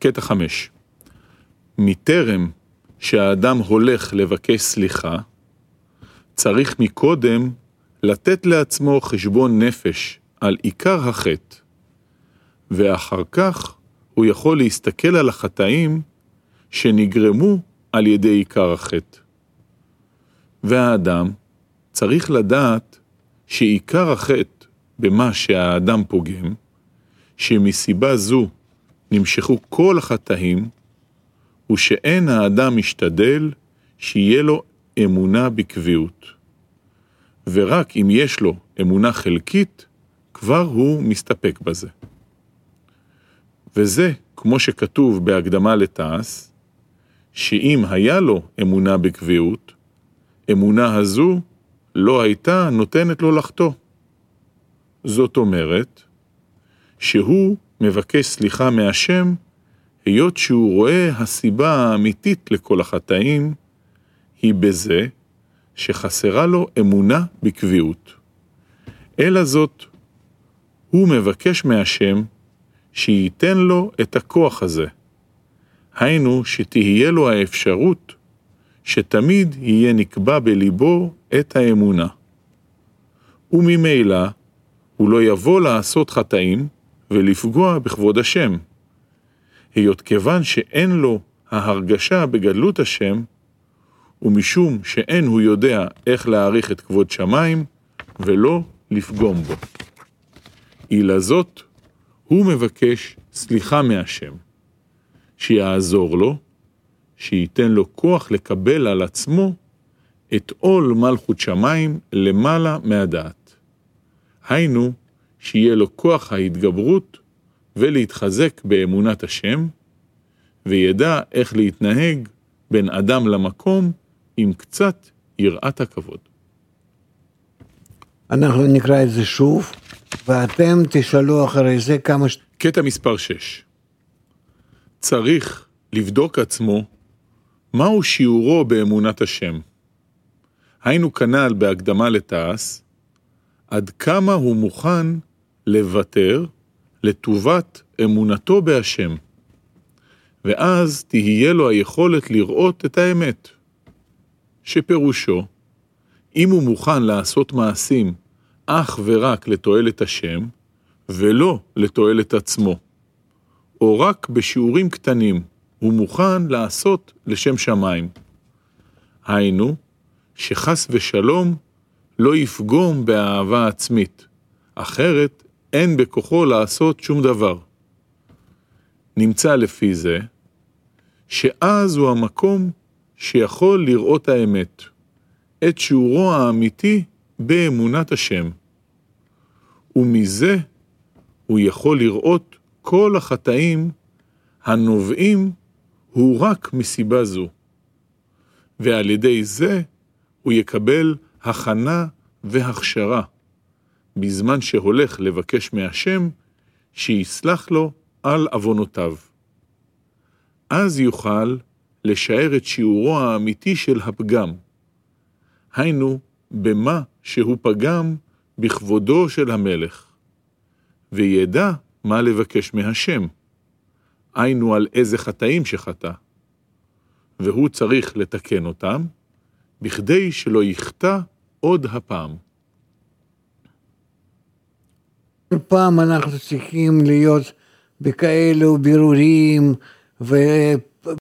קטע 5. מטרם שהאדם הולך לבקש סליחה, צריך מקודם לתת לעצמו חשבון נפש על עיקר החטא, ואחר כך הוא יכול להסתכל על החטאים שנגרמו על ידי עיקר החטא. והאדם צריך לדעת שעיקר החטא במה שהאדם פוגם, שמסיבה זו נמשכו כל החטאים, הוא שאין האדם משתדל שיהיה לו אמונה בקביעות. ורק אם יש לו אמונה חלקית, כבר הוא מסתפק בזה. וזה, כמו שכתוב בהקדמה לתעש, שאם היה לו אמונה בקביעות, אמונה הזו לא הייתה נותנת לו לחטוא. זאת אומרת, שהוא מבקש סליחה מהשם, היות שהוא רואה הסיבה האמיתית לכל החטאים, היא בזה שחסרה לו אמונה בקביעות. אלא זאת, הוא מבקש מהשם שייתן לו את הכוח הזה. היינו שתהיה לו האפשרות שתמיד יהיה נקבע בליבו את האמונה. וממילא הוא לא יבוא לעשות חטאים ולפגוע בכבוד השם. היות כיוון שאין לו ההרגשה בגדלות השם, ומשום שאין הוא יודע איך להעריך את כבוד שמיים, ולא לפגום בו. אלא זאת, הוא מבקש סליחה מהשם, שיעזור לו, שייתן לו כוח לקבל על עצמו את עול מלכות שמיים למעלה מהדעת. היינו, שיהיה לו כוח ההתגברות ולהתחזק באמונת השם, וידע איך להתנהג בין אדם למקום עם קצת יראת הכבוד. אנחנו נקרא את זה שוב, ואתם תשאלו אחרי זה כמה... קטע מספר 6. צריך לבדוק עצמו מהו שיעורו באמונת השם. היינו כנ"ל בהקדמה לתעש, עד כמה הוא מוכן לוותר לטובת אמונתו בהשם. ואז תהיה לו היכולת לראות את האמת. שפירושו, אם הוא מוכן לעשות מעשים אך ורק לתועלת השם, ולא לתועלת עצמו, או רק בשיעורים קטנים, הוא מוכן לעשות לשם שמיים. היינו, שחס ושלום לא יפגום באהבה עצמית, אחרת אין בכוחו לעשות שום דבר. נמצא לפי זה, שאז הוא המקום שיכול לראות האמת, את שיעורו האמיתי באמונת השם. ומזה הוא יכול לראות כל החטאים הנובעים הוא רק מסיבה זו. ועל ידי זה הוא יקבל הכנה והכשרה, בזמן שהולך לבקש מהשם שיסלח לו על עוונותיו. אז יוכל לשער את שיעורו האמיתי של הפגם, היינו במה שהוא פגם בכבודו של המלך, וידע מה לבקש מהשם, היינו על איזה חטאים שחטא, והוא צריך לתקן אותם, בכדי שלא יחטא עוד הפעם. כל פעם אנחנו צריכים להיות בכאלו בירורים